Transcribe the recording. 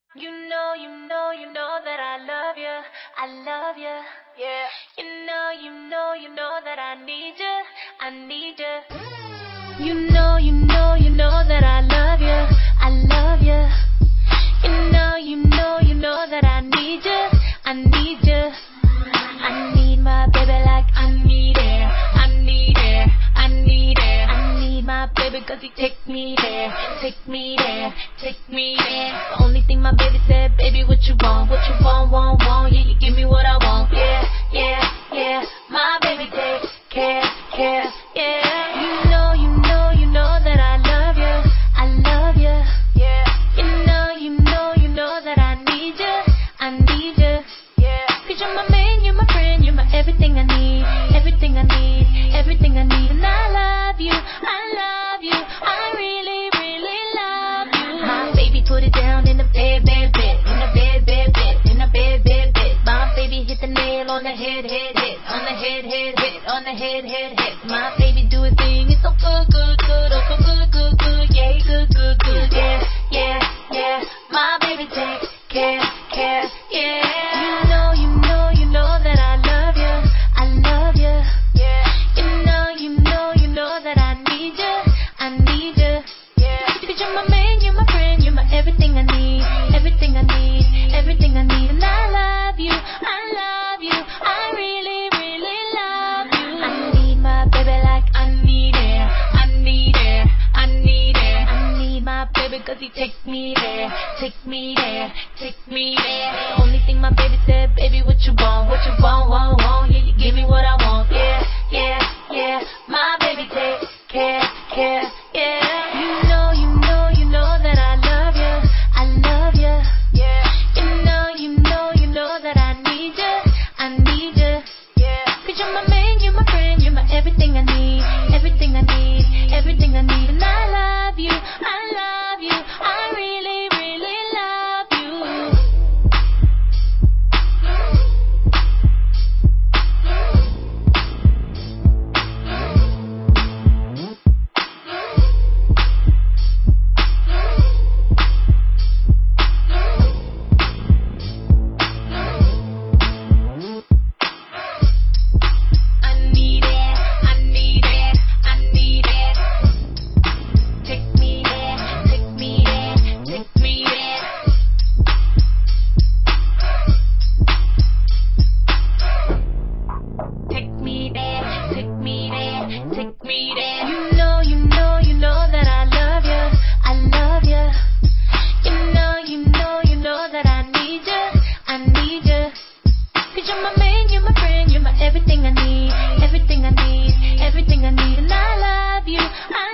You know that I love you. I love you. Yeah. You know that I need you. I need you. You know that I love you. I love you. You know that I need you. I need you. I need my baby like I need air. I need air. I need air. I need my baby 'cause he take me there. Take me there. Take me there. The only thing my baby said, baby, what you want? What you want? Yeah, you give me what I want. Yeah, yeah, yeah. My baby take care, yeah. You know that I love you. I love you. Yeah. You know that I need you. I need you. Yeah. 'Cause you're my man, you're my friend, you're my everything I need. Everything I need, everything I need. And I love you. I really, really love you. My baby put it down in the bed. In the bed. My baby hit the nail on the head. On the head. My baby do his thing, it's so good. Oh, so good. Yeah, good. Yeah. My baby take care, yeah. You know that I love you. I love you. Yeah. You know that I need you. I need you. Yeah. 'Cause you're my man, you're my friend, you're my everything I need. Everything I need. And I love you. I really, really love you. I need my baby like I need air. I need my baby 'cause he take me there. Take me there. The only thing my baby said, baby, what you want? What you want? Yeah, you give me what I want. Yeah. My baby take care, yeah. You know that I love you. I love you. Yeah. You know that I need you. I need you. Yeah. 'Cause you're my man, you're my friend, you're my everything I need. Everything I need. And I love you. I really, really love you. I need it. Take me there. You know that I love you. I love you. You know that I need you. I need you. 'Cause you're my man, you're my friend, you're my everything I need. Everything I need. And I love you.